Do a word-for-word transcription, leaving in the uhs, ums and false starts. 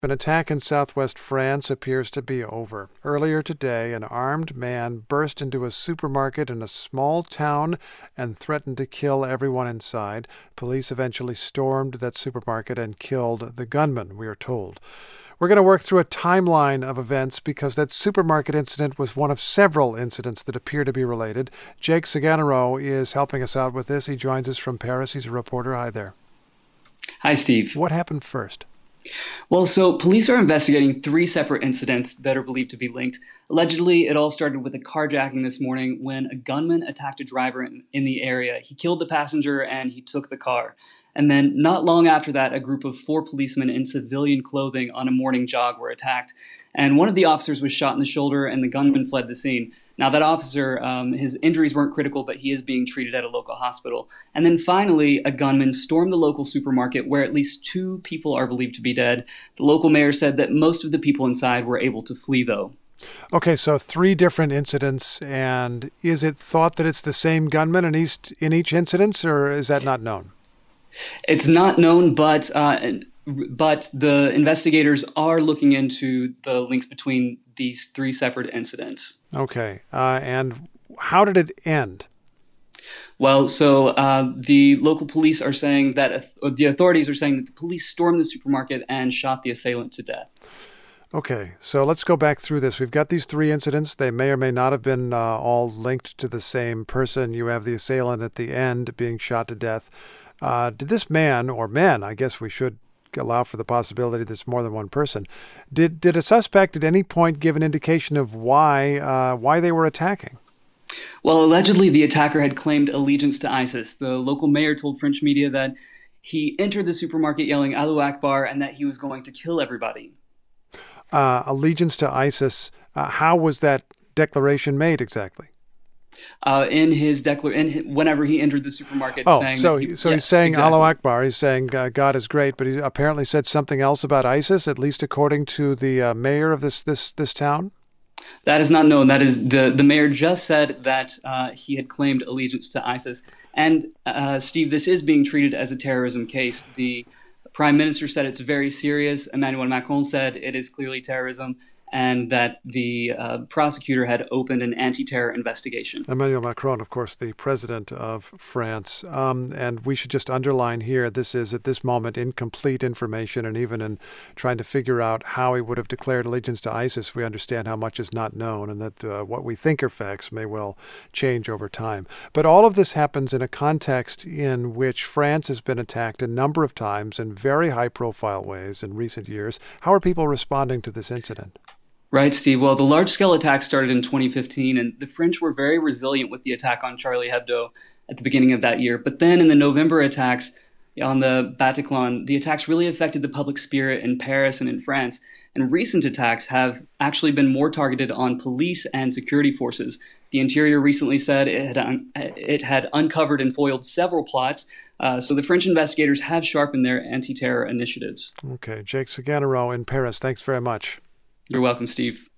An attack in southwest France appears to be over. Earlier today, an armed man burst into a supermarket in a small town and threatened to kill everyone inside. Police eventually stormed that supermarket and killed the gunman, we are told. We're going to work through a timeline of events because that supermarket incident was one of several incidents that appear to be related. Jake Saganaro is helping us out with this. He joins us from Paris. He's a reporter. Hi there. Hi, Steve. What happened first? Well, so police are investigating three separate incidents that are believed to be linked. Allegedly, it all started with a carjacking this morning when a gunman attacked a driver in, in the area. He killed the passenger and he took the car. And then not long after that, a group of four policemen in civilian clothing on a morning jog were attacked. And one of the officers was shot in the shoulder and the gunman fled the scene. Now, that officer, um, his injuries weren't critical, but he is being treated at a local hospital. And then finally, a gunman stormed the local supermarket where at least two people are believed to be dead. The local mayor said that most of the people inside were able to flee, though. Okay, so three different incidents, and is it thought that it's the same gunman in each, in each incident, or is that not known? It's not known, but uh, but the investigators are looking into the links between these three separate incidents. Okay, uh, and how did it end? Well, so uh, the local police are saying that uh, the authorities are saying that the police stormed the supermarket and shot the assailant to death. Okay, so let's go back through this. We've got these three incidents. They may or may not have been uh, all linked to the same person. You have the assailant at the end being shot to death. Uh, did this man, or men, I guess we should allow for the possibility there's more than one person, did did a suspect at any point give an indication of why uh, why they were attacking? Well, allegedly, the attacker had claimed allegiance to ISIS. The local mayor told French media that he entered the supermarket yelling Allahu Akbar and that he was going to kill everybody. Uh, allegiance to ISIS, uh, how was that declaration made exactly? Uh, in his declar, in whenever he entered the supermarket, oh, saying so he, so yes, he's saying exactly. Allahu Akbar. He's saying uh, God is great, but he apparently said something else about ISIS, at least according to the uh, mayor of this this this town. That is not known. That is the the mayor just said that uh, he had claimed allegiance to ISIS. And uh, Steve, this is being treated as a terrorism case. The prime minister said it's very serious. Emmanuel Macron said it is clearly terrorism, and that the uh, prosecutor had opened an anti-terror investigation. Emmanuel Macron, of course, the president of France. Um, and we should just underline here, this is at this moment incomplete information, and even in trying to figure out how he would have declared allegiance to ISIS, we understand how much is not known, and that uh, what we think are facts may well change over time. But all of this happens in a context in which France has been attacked a number of times in very high-profile ways in recent years. How are people responding to this incident? Right, Steve. Well, the large-scale attack started in twenty fifteen, and the French were very resilient with the attack on Charlie Hebdo at the beginning of that year. But then in the November attacks on the Bataclan, the attacks really affected the public spirit in Paris and in France. And recent attacks have actually been more targeted on police and security forces. The Interior recently said it had, un- it had uncovered and foiled several plots. Uh, so the French investigators have sharpened their anti-terror initiatives. Okay, Jake Saganaro in Paris. Thanks very much. You're welcome, Steve.